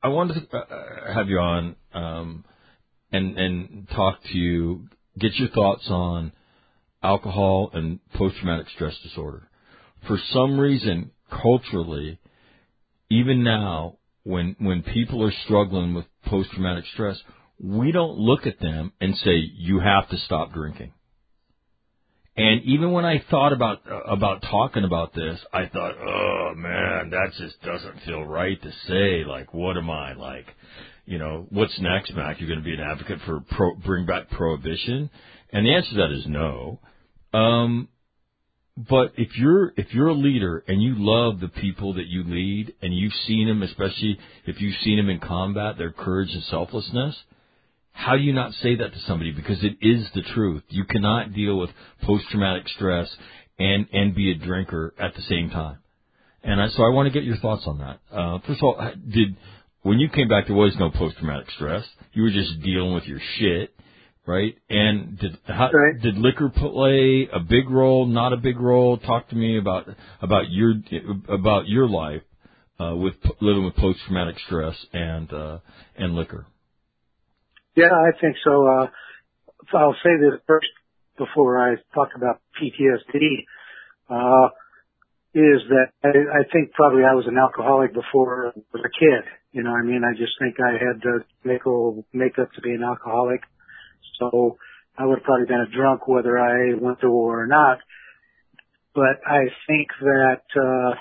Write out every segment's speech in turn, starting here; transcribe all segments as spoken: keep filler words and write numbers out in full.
I wanted to uh, have you on um, and and talk to you, get your thoughts on alcohol and post-traumatic stress disorder. For some reason, culturally, even now, when when people are struggling with post-traumatic stress, we don't look at them and say, you have to stop drinking. And even when I thought about uh, about talking about this, I thought, oh, man, that just doesn't feel right to say. Like, what am I, like, you know, what's next, Mac? You're going to be an advocate for pro- bring back prohibition? And the answer to that is no. Um, but if you're if you're a leader and you love the people that you lead and you've seen them, especially if you've seen them in combat, their courage and selflessness, how do you not say that to somebody? Because it is the truth. You cannot deal with post-traumatic stress and, and be a drinker at the same time. And I, so I want to get your thoughts on that. Uh, first of all, did when you came back, there was no post-traumatic stress. You were just dealing with your shit, right? And did how, right. did liquor play a big role? Not a big role? Talk to me about about your about your life uh, with living with post-traumatic stress and uh, and liquor. Yeah, I think so. Uh, I'll say this first before I talk about P T S D, uh, is that I, I think probably I was an alcoholic before I was a kid. You know, I mean, I just think I had to make, make up to be an alcoholic. So I would have probably been a drunk whether I went to war or not. But I think that, uh,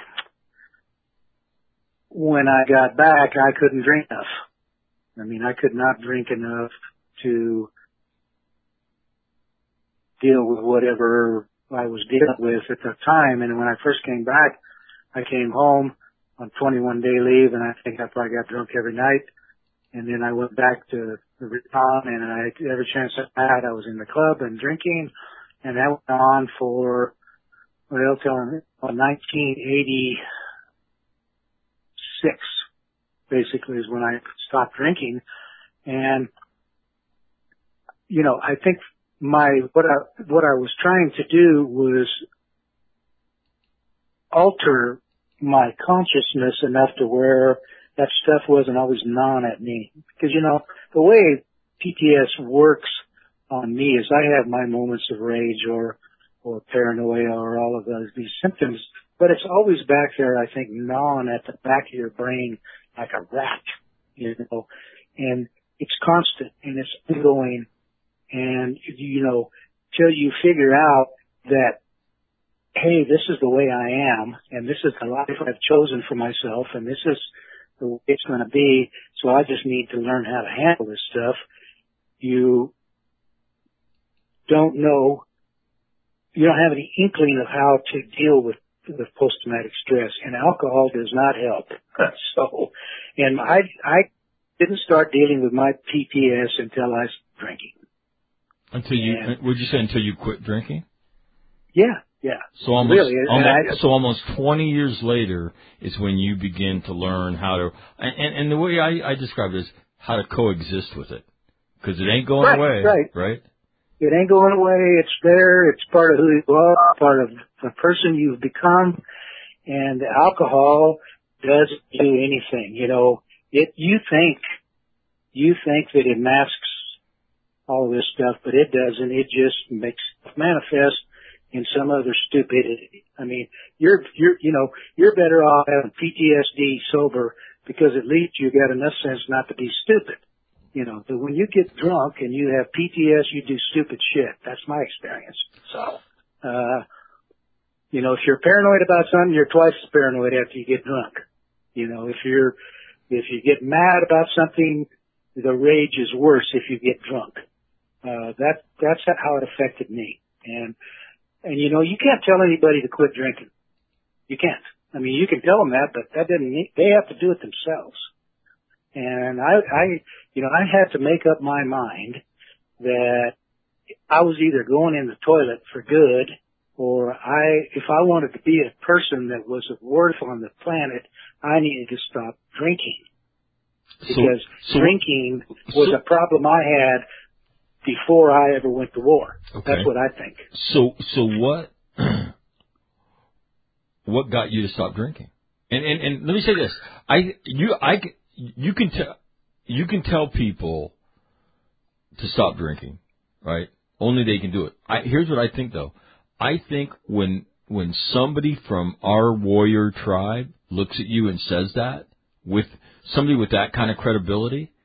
when I got back, I couldn't drink enough. I mean, I could not drink enough to deal with whatever I was dealing with at the time. And when I first came back, I came home on twenty-one day leave, and I think I probably got drunk every night. And then I went back to the Riton, and I, every chance I had, I was in the club and drinking. And that went on for, well, till nineteen eighty-six. Basically is when I stopped drinking. And, you know, I think my, what I, what I was trying to do was alter my consciousness enough to where that stuff wasn't always gnawing at me. Because, you know, the way P T S works on me is I have my moments of rage or, or paranoia or all of those, these symptoms, but it's always back there, I think, gnawing at the back of your brain like a rat, you know, and it's constant and it's ongoing. And, you know, till you figure out that, hey, this is the way I am and this is the life I've chosen for myself and this is the way it's going to be. So I just need to learn how to handle this stuff. You don't know, you don't have any inkling of how to deal with with post-traumatic stress, and alcohol does not help. So, and I, I didn't start dealing with my P T S until I started drinking. Until you, and, would you say until you quit drinking? Yeah, yeah. So almost, really, almost I, so almost twenty years later is when you begin to learn how to, and, and the way I, I describe it is how to coexist with it. Because it ain't going right, away, right? Right. It ain't going away. It's there. It's part of who you are, part of the person you've become. And alcohol doesn't do anything. You know, it, you think, you think that it masks all this stuff, but it doesn't. It just makes it manifest in some other stupidity. I mean, you're, you're, you know, you're better off having P T S D sober because at least you got enough sense not to be stupid. You know, but when you get drunk and you have P T S, you do stupid shit. That's my experience. So, uh, you know, if you're paranoid about something, you're twice as paranoid after you get drunk. You know, if you're, if you get mad about something, the rage is worse if you get drunk. Uh, that, that's how it affected me. And, and you know, you can't tell anybody to quit drinking. You can't. I mean, you can tell them that, but that doesn't mean, they have to do it themselves. And I, I, you know, I had to make up my mind that I was either going in the toilet for good or I, if I wanted to be a person that was of worth on the planet, I needed to stop drinking. Because so, so, drinking was so, a problem I had before I ever went to war. Okay. That's what I think. So, so what, what got you to stop drinking? And, and, and let me say this. I, you, I, you can tell you can tell people to stop drinking, right? Only they can do it. I, here's what I think, though. I think when when somebody from our warrior tribe looks at you and says that, with somebody with that kind of credibility,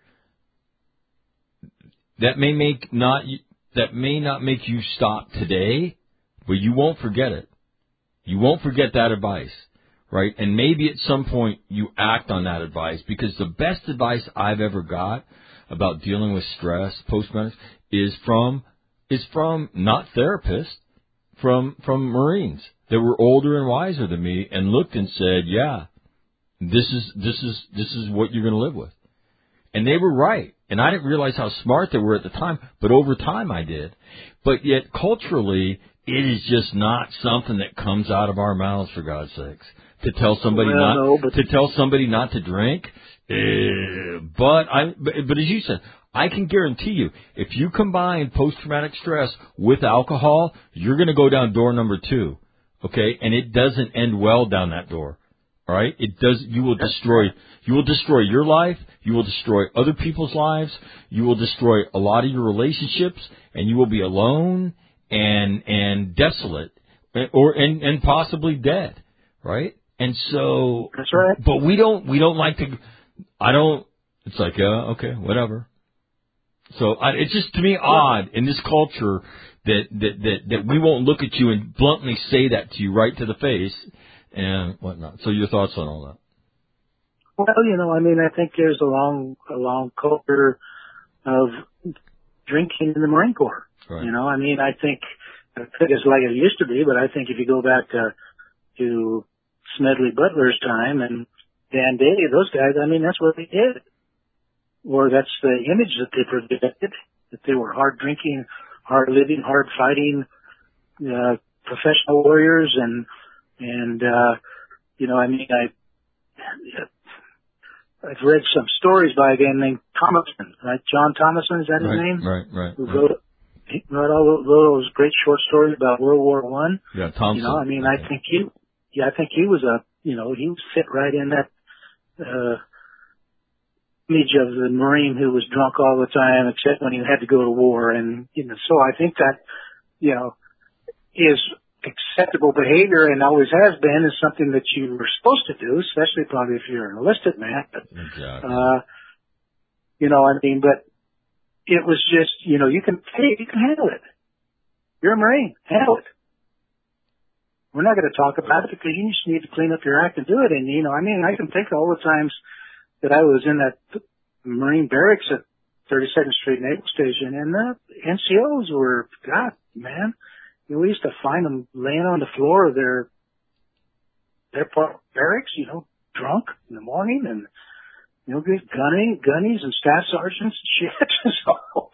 that may make not that may not make you stop today, but you won't forget it. You won't forget that advice, right? And maybe at some point you act on that advice, because the best advice I've ever got about dealing with stress, post-traumatic, is from is from not therapists, from from Marines that were older and wiser than me and looked and said, "Yeah, this is this is this is what you're going to live with." And they were right. And I didn't realize how smart they were at the time, but over time I did. But yet culturally, it is just not something that comes out of our mouths, for God's sakes. To tell somebody well, not no, but... to tell somebody not to drink. Uh, but I but, but as you said, I can guarantee you, if you combine post-traumatic stress with alcohol, you're going to go down door number two, okay? And it doesn't end well down that door, all right? It does. You will destroy. You will destroy your life. You will destroy other people's lives. You will destroy a lot of your relationships, and you will be alone and and desolate, or and and possibly dead, right? And so, that's right. But we don't. We don't like to. I don't. It's like, yeah, okay, whatever. So I, it's just to me odd in this culture that, that that that we won't look at you and bluntly say that to you right to the face and whatnot. So your thoughts on all that? Well, you know, I mean, I think there's a long a long culture of drinking in the Marine Corps. Right. You know, I mean, I think I think it's like it used to be, but I think if you go back to to Smedley Butler's time and Dan Daly, those guys, I mean, that's what they did. Or that's the image that they projected, that they were hard drinking, hard living, hard fighting, uh, professional warriors. And, and, uh, you know, I mean, I, I've read some stories by a guy named Thomason, right? John Thomason, is that his right, name? Right, right, Who right. wrote, he wrote all those great short stories about World War One. Yeah, Thompson. You know, I mean, okay. I think he, yeah, I think he was a, you know, he was fit right in that, uh, image of the Marine who was drunk all the time, except when he had to go to war. And, you know, so I think that, you know, is acceptable behavior and always has been, is something that you were supposed to do, especially probably if you're an enlisted man. But, exactly. uh, you know, I mean, but it was just, you know, you can, hey, you can handle it. You're a Marine. Handle it. We're not going to talk about it because you just need to clean up your act and do it. And, you know, I mean, I can think of all the times that I was in that Marine barracks at thirty-second Street Naval Station, and the N C Os were, God, man, you know, we used to find them laying on the floor of their their barracks, you know, drunk in the morning, and you know, gunning, gunnies and staff sergeants and shit. So,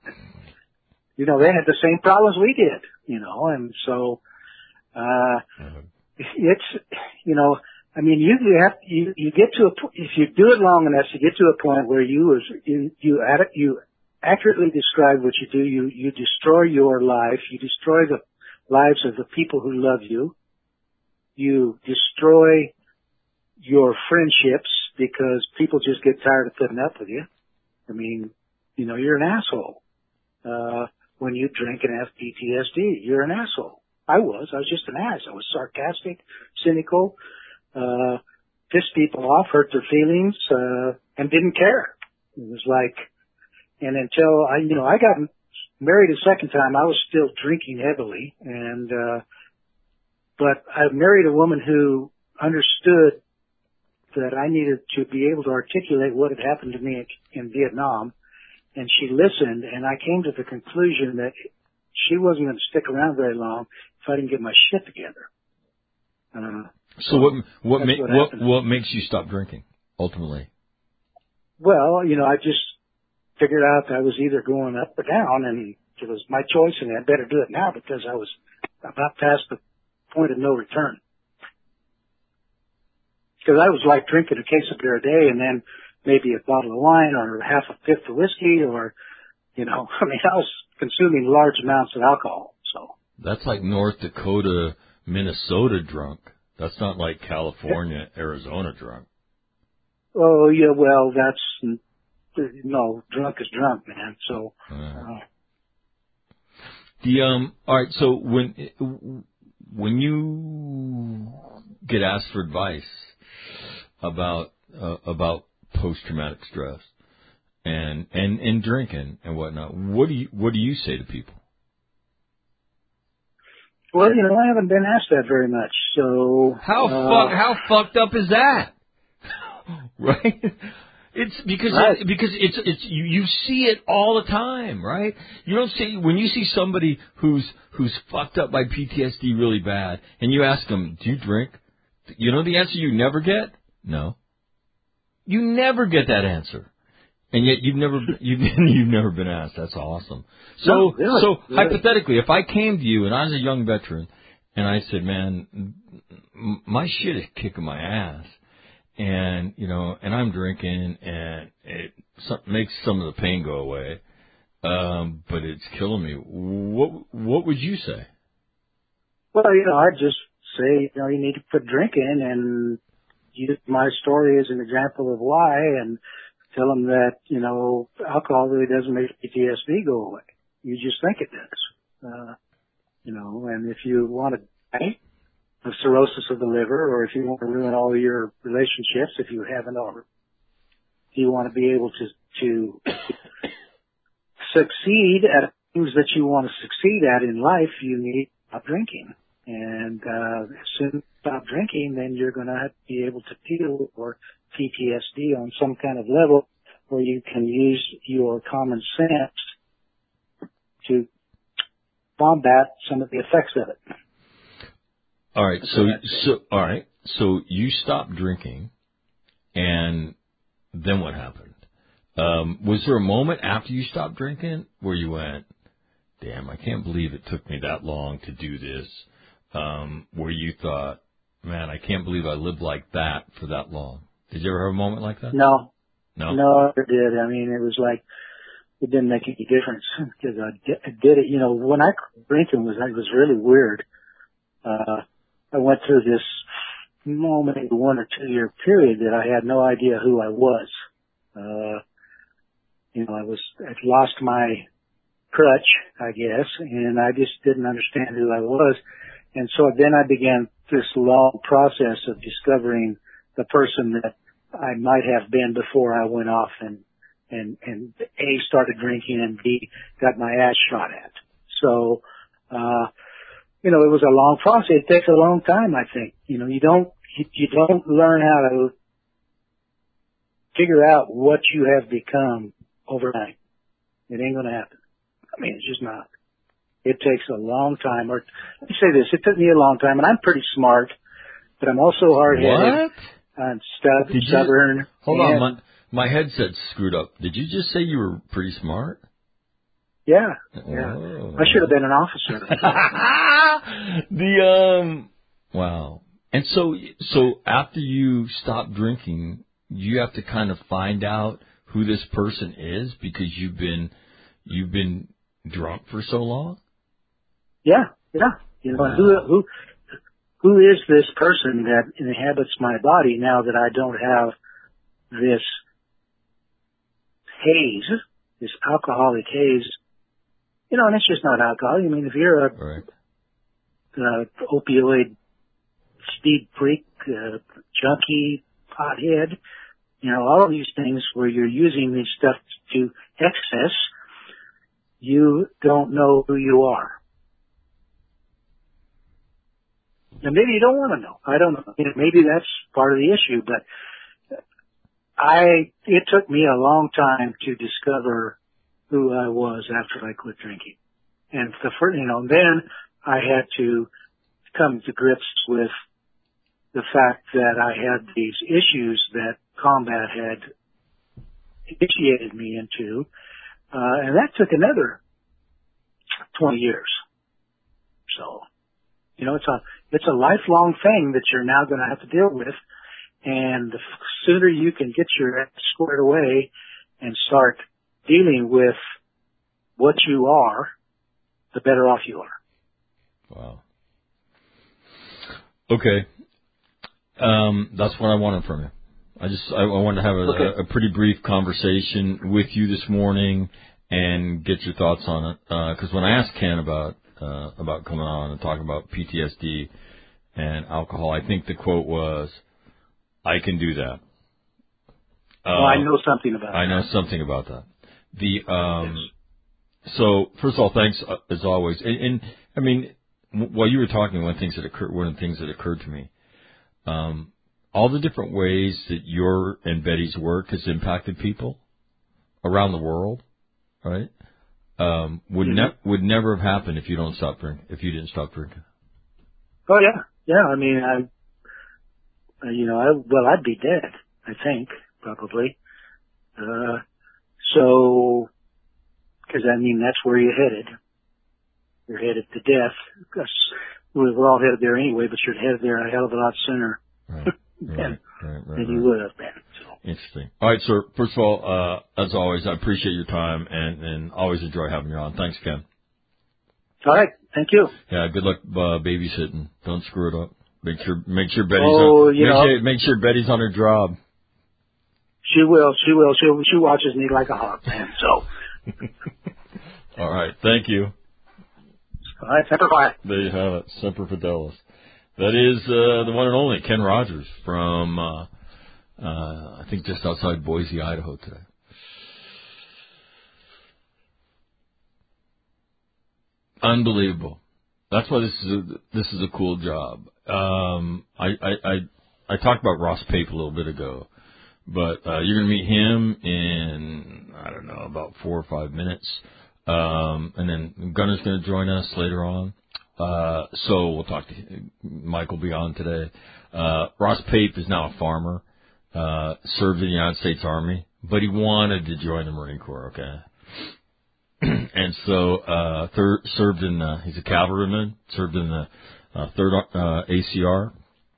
you know, they had the same problems we did, you know, and so uh it's, you know. I mean, you you have you you get to a if you do it long enough, you get to a point where you was you you ad, you accurately describe what you do. You you destroy your life. You destroy the lives of the people who love you. You destroy your friendships because people just get tired of putting up with you. I mean, you know, you're an asshole uh, when you drink and have P T S D. You're an asshole. I was. I was just an ass. I was sarcastic, cynical. Uh, pissed people off, hurt their feelings, uh, and didn't care. It was like, and until I, you know, I got married a second time, I was still drinking heavily, and, uh, but I married a woman who understood that I needed to be able to articulate what had happened to me in Vietnam, and she listened, and I came to the conclusion that she wasn't going to stick around very long if I didn't get my shit together. Uh, So what what ma- what, what what makes you stop drinking ultimately? Well, you know, I just figured out that I was either going up or down, and it was my choice, and I better do it now because I was about past the point of no return. Because I was like drinking a case of beer a day, and then maybe a bottle of wine or half a fifth of whiskey, or you know, I mean, I was consuming large amounts of alcohol. So that's like North Dakota, Minnesota drunk. That's not like California, Arizona drunk. oh yeah, well that's no, drunk is drunk, man. So. Uh, The um, all right. So when when you get asked for advice about uh, about post traumatic stress and and and drinking and whatnot, what do you what do you say to people? Well, you know, I haven't been asked that very much. So how uh, fuck how fucked up is that? Right? It's because right. it, because it's it's you, you see it all the time, right? You don't see when you see somebody who's who's fucked up by P T S D really bad, and you ask them, "Do you drink?" You know the answer you never get? No. You never get that answer, and yet you've never you've you've never been asked. That's awesome. So No, really, so really. hypothetically, if I came to you and I was a young veteran, and I said, "Man, my shit is kicking my ass." And, you know, and I'm drinking and it makes some of the pain go away. Um, but it's killing me. What, what would you say? Well, you know, I'd just say, you know, you need to quit drinking and use my story as an example of why and tell them that, you know, alcohol really doesn't make P T S D go away. You just think it does. Uh, you know, and if you want to die of cirrhosis of the liver, or if you want to ruin all your relationships, if you haven't already, if you want to be able to to succeed at things that you want to succeed at in life, you need to stop drinking. And uh, as soon as you stop drinking, then you're going to be able to deal with P T S D on some kind of level where you can use your common sense to combat some of the effects of it. All right, so so all right, so you stopped drinking, and then what happened? Um, was there a moment after you stopped drinking where you went, "Damn, I can't believe it took me that long to do this"? Um, where you thought, "Man, I can't believe I lived like that for that long." Did you ever have a moment like that? No, no, no, I never did. I mean, it was like it didn't make any difference because I did, I did it. You know, when I quit drinking was it was really weird. Uh, I went through this moment, maybe one or two year period that I had no idea who I was. Uh, you know, I was, I'd lost my crutch, I guess, and I just didn't understand who I was. And so then I began this long process of discovering the person that I might have been before I went off and, and, and A, started drinking and B, got my ass shot at. So, uh, you know, it was a long process. It takes a long time, I think. You know, you don't, you, you don't learn how to figure out what you have become overnight. It ain't gonna happen. I mean, it's just not. It takes a long time. Or, let me say this, it took me a long time, and I'm pretty smart, but I'm also hard-headed. What? And stub, Did stubborn. You, hold on, my, my headset's screwed up. Did you just say you were pretty smart? Yeah, yeah. Oh. I should have been an officer. the um, wow. And so, so after you stop drinking, you have to kind of find out who this person is because you've been you've been drunk for so long. Yeah, yeah. You know, wow. who who who is this person that inhabits my body now that I don't have this haze, this alcoholic haze? You know, and it's just not alcohol. I mean, if you're a right. uh, opioid speed freak, uh, junkie, pothead, you know, all of these things where you're using these stuff to excess, you don't know who you are. And maybe you don't want to know. I don't know. Maybe that's part of the issue, but I, it took me a long time to discover who I was after I quit drinking. And the first, you know, then I had to come to grips with the fact that I had these issues that combat had initiated me into, uh, and that took another twenty years. So, you know, it's a, it's a lifelong thing that you're now going to have to deal with. And the sooner you can get your act squared away and start dealing with what you are, the better off you are. Wow. Okay. Um, that's what I wanted from you. I just I, I wanted to have a, Okay. a, a pretty brief conversation with you this morning and get your thoughts on it. Because uh, when I asked Ken about uh, about coming on and talking about P T S D and alcohol, I think the quote was, "I can do that." Well, Uh, I know something about I that. know something about that. The um, Yes. so first of all, thanks uh, as always. And, and I mean, w- while you were talking, one of the things that occurred, one of the things that occurred to me, um, all the different ways that your and Betty's work has impacted people around the world, right? Um, would Mm-hmm. ne- would never have happened if you don't stop drinking. If you didn't stop drinking. Oh yeah, yeah. I mean, I, uh, you know, I well, I'd be dead. I think probably. Uh, so, because I mean, that's where you're headed. You're headed to death. 'Cause we're all headed there anyway, but you're headed there a hell of a lot sooner Right. than, Right. Right. Right. than you right. would have been. So. Interesting. All right, sir. First of all, uh, as always, I appreciate your time and, and always enjoy having you on. Thanks, Ken. All right. Thank you. Yeah, good luck uh, babysitting. Don't screw it up. Make sure make sure Betty's Oh, on you make know, sure, make sure Betty's on her job. she will. She will. She she watches me like a hawk, man. So. All right, thank you. All right. Bye. There you have it, Semper Fidelis. That is uh, the one and only Ken Rogers from uh, uh, I think just outside Boise, Idaho today. Unbelievable. That's why this is a, this is a cool job. Um, I, I, I, I talked about Ross Pape a little bit ago, but uh, you're going to meet him in, I don't know, about four or five minutes. Um, and then Gunner's going to join us later on. Uh, so we'll talk to him. Mike will be on today. Uh, Ross Pape is now a farmer, uh, served in the United States Army, but he wanted to join the Marine Corps, okay? And so, uh, third, served in, uh, he's a cavalryman, served in the, uh, third, uh, A C R,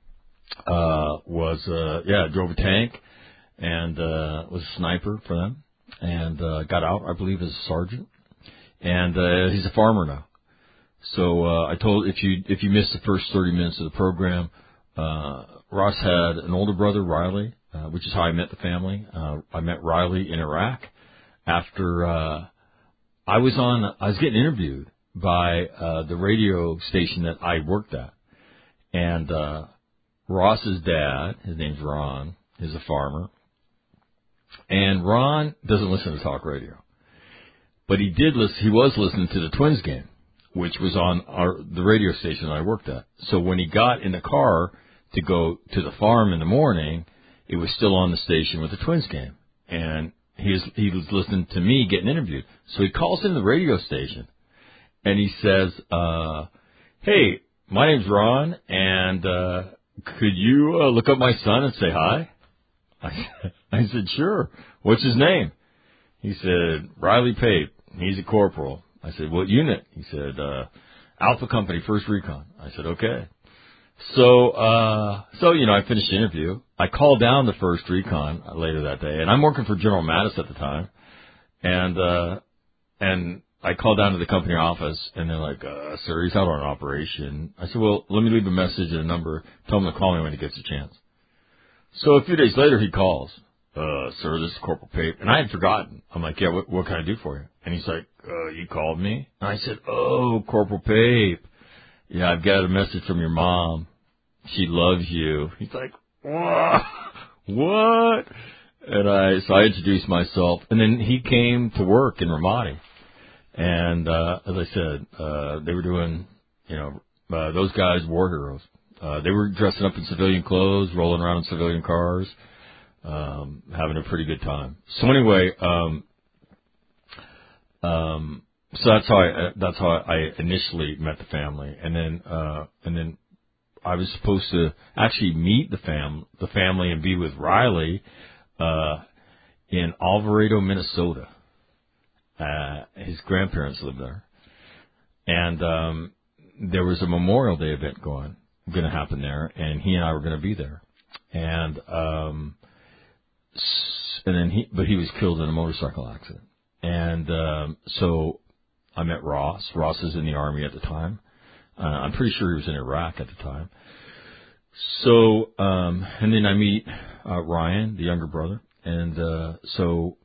uh, was, uh, yeah, drove a tank and, uh, was a sniper for them and, uh, got out, I believe, as a sergeant. And, uh, he's a farmer now. So, uh, I told, if you, if you missed the first thirty minutes of the program, uh, Ross had an older brother, Riley, uh, which is how I met the family. Uh, I met Riley in Iraq after, uh, I was on, I was getting interviewed by, uh, the radio station that I worked at. And, uh, Ross's dad, his name's Ron, is a farmer. And Ron doesn't listen to talk radio. But he did listen, he was listening to the Twins game, which was on our, the radio station I worked at. So when he got in the car to go to the farm in the morning, it was still on the station with the Twins game. And he was, he was listening to me getting interviewed. So he calls in the radio station and he says, uh, hey, my name's Ron and, uh, could you uh, look up my son and say hi? I, I said, sure. What's his name? He said, Riley Pape. He's a corporal. I said, what unit? He said, uh, Alpha Company, First Recon. I said, okay. So, uh, so, you know, I finished the interview. I called down the First Recon later that day, and I'm working for General Mattis at the time. And, uh, and I called down to the company office, and they're like, uh, sir, he's out on an operation. I said, well, let me leave a message and a number. Tell him to call me when he gets a chance. So a few days later, he calls. Uh, sir, this is Corporal Pape. And I had forgotten. I'm like, yeah, what, what can I do for you? And he's like, uh, you called me? And I said, oh, Corporal Pape. Yeah, I've got a message from your mom. She loves you. He's like, what? What? And I, so I introduced myself. And then he came to work in Ramadi. And, uh, as I said, uh, they were doing, you know, uh, those guys, war heroes. Uh, they were dressing up in civilian clothes, rolling around in civilian cars, um, having a pretty good time. So anyway, um, um, so that's how I, that's how I initially met the family. And then, uh, and then I was supposed to actually meet the fam, the family and be with Riley, uh, in Alvarado, Minnesota. Uh, his grandparents lived there. And, um, there was a Memorial Day event going, going to happen there, and he and I were going to be there. And, um, and then he, but he was killed in a motorcycle accident. And, um, so I met Ross. Ross was in the Army at the time. Uh, I'm pretty sure he was in Iraq at the time. So, um, and then I meet, uh, Ryan, the younger brother. And uh, so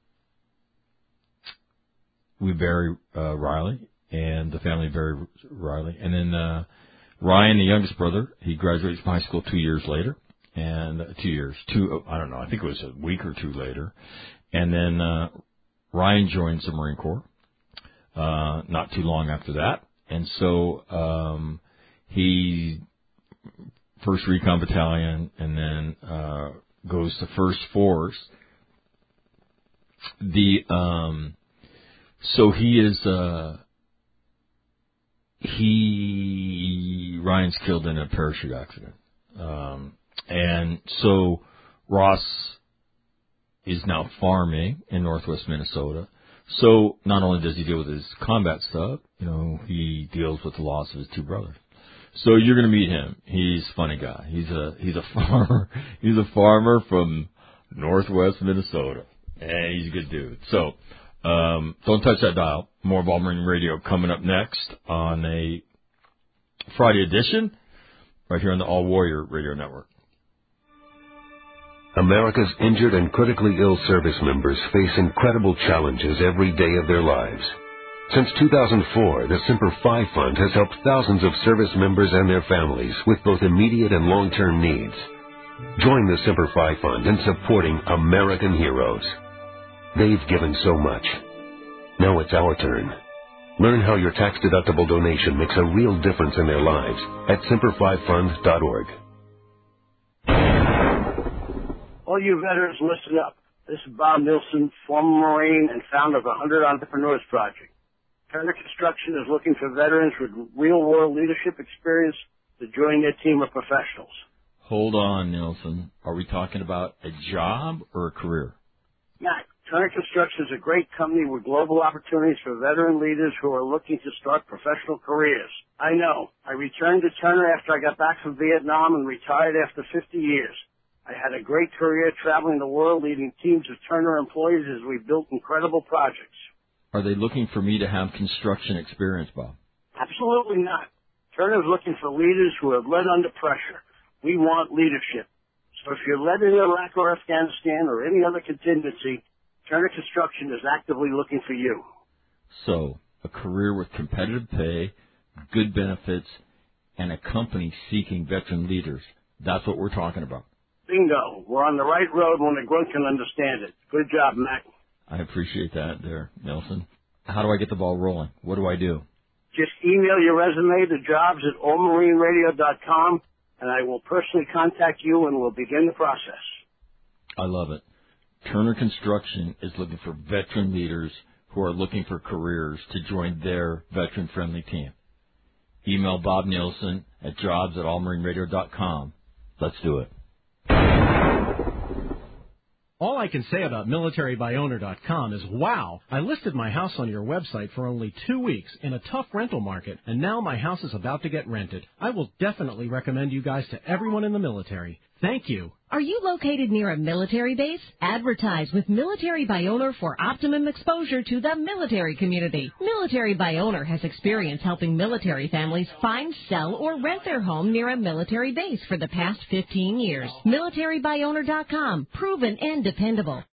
we bury uh, Riley, and the family buried Riley. And then uh, Ryan, the youngest brother, he graduates from high school two years later. And uh, two years, two, I don't know, I think it was a week or two later. And then uh, Ryan joins the Marine Corps uh, not too long after that. And so um, he first Recon Battalion, and then uh, goes to First Force. The um, so he is uh, he Ryan's killed in a parachute accident, um, and so Ross is now farming in Northwest Minnesota. So not only does he deal with his combat stuff, you know, he deals with the loss of his two brothers. So you're going to meet him. He's a funny guy. He's a he's a farmer. He's a farmer from Northwest Minnesota, and he's a good dude. So um, don't touch that dial. More Ball Marine Radio coming up next on a Friday edition, right here on the All Warrior Radio Network. America's injured and critically ill service members face incredible challenges every day of their lives. Since two thousand four, the Semper Fi Fund has helped thousands of service members and their families with both immediate and long-term needs. Join the Semper Fi Fund in supporting American heroes. They've given so much. Now it's our turn. Learn how your tax-deductible donation makes a real difference in their lives at semper fi fund dot org. All you veterans, listen up. This is Bob Nilsson, former Marine and founder of the one hundred Entrepreneurs Project. Turner Construction is looking for veterans with real-world leadership experience to join their team of professionals. Hold on, Nilsson. Are we talking about a job or a career? Matt, Turner Construction is a great company with global opportunities for veteran leaders who are looking to start professional careers. I know. I returned to Turner after I got back from Vietnam and retired after fifty years. I had a great career traveling the world leading teams of Turner employees as we built incredible projects. Are they looking for me to have construction experience, Bob? Absolutely not. Turner is looking for leaders who have led under pressure. We want leadership. So if you're led in Iraq or Afghanistan or any other contingency, Turner Construction is actively looking for you. So, a career with competitive pay, good benefits, and a company seeking veteran leaders. That's what we're talking about. Bingo. We're on the right road when the grunt can understand it. Good job, Mac. I appreciate that there, Nelson. How do I get the ball rolling? What do I do? Just email your resume to jobs at all marine radio dot com, and I will personally contact you and we'll begin the process. I love it. Turner Construction is looking for veteran leaders who are looking for careers to join their veteran-friendly team. Email Bob Nielsen at jobs at all marine radio dot com. Let's do it. All I can say about military by owner dot com is, wow, I listed my house on your website for only two weeks in a tough rental market, and now my house is about to get rented. I will definitely recommend you guys to everyone in the military. Thank you. Are you located near a military base? Advertise with Military by Owner for optimum exposure to the military community. Military by Owner has experience helping military families find, sell, or rent their home near a military base for the past fifteen years. military by owner dot com. Proven and dependable.